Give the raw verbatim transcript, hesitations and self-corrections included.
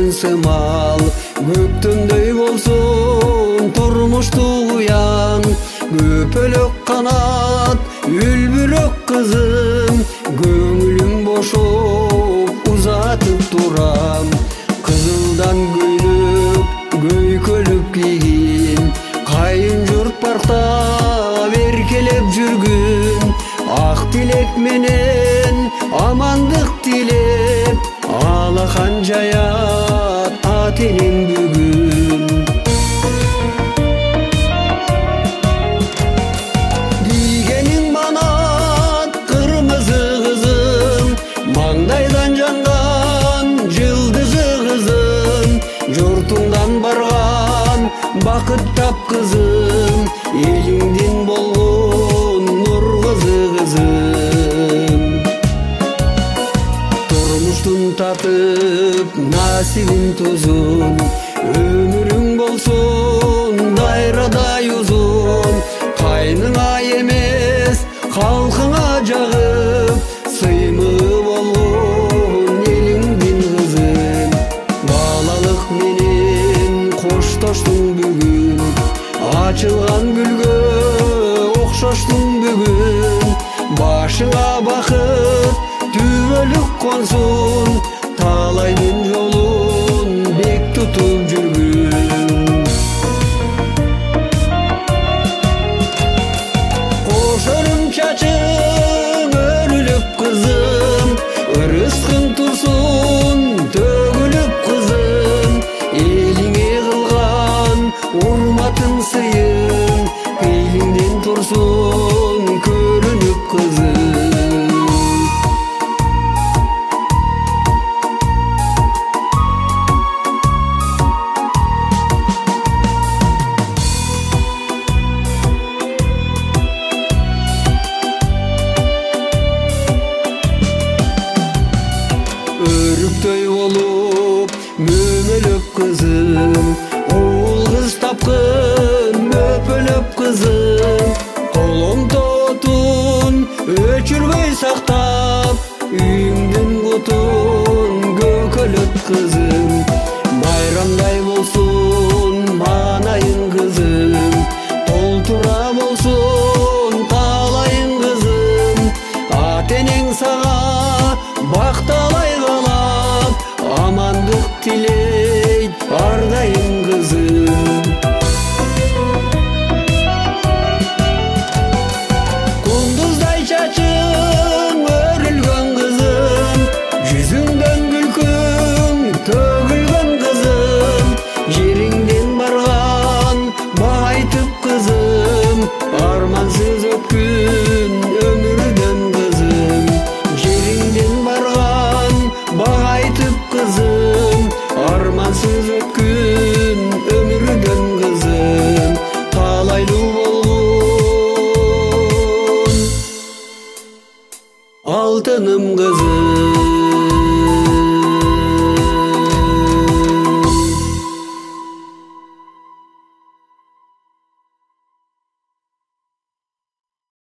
күткөн сымал, көктөмдөй болсун турмуштук уян. Көпөлөк канат, үлбүрөк кызым, көңүлүм бошоп узатып турам. Кызылдан көйлөк, көйкөлүк кийгин, кайын журт парктап эркелеп жүргүн. Ак тилек менен амандык тилеп, алахан жаят ат энем бүгүн. Кийгениң манат кырмызы кызым, маңдайдан жанган жылдызы кызым. Журтуңдан барган бакыт тап кызым, элиңдин болгон нур кызы кызым. Турмуштун татып насибин тузун, өмүрүң болсун дайрадай узун. Кайныңа эмес калкыңа жагып, сыймыы болгон элиңдин кызым. Балалык менен коштоштуң бүгүн, ачылган гүлгө окшоштуң бүгүн. Башыңа бакыт түбөлүк консун, талайдын жолун бек тутуп жүргүн. Кошорум чачың өрүлүп кызым, ырыскың турсун төгүлүп кызым. Элиңе кылган урматың сыйың, элиңден турсун көрүнүп кызым. Өрүктөй болуп мөмөлөп кызым, уул кыз тапкын мөпөлөп кызым. Колуң тоотун өчүрбөй сактап, үйүңдүн кутун көкөлөп кызым. Байрамдай болсун маанайың кызым, толтура болсун талайың кызым. Ата энең сага бакталай калап, амандык тилейт ар дайым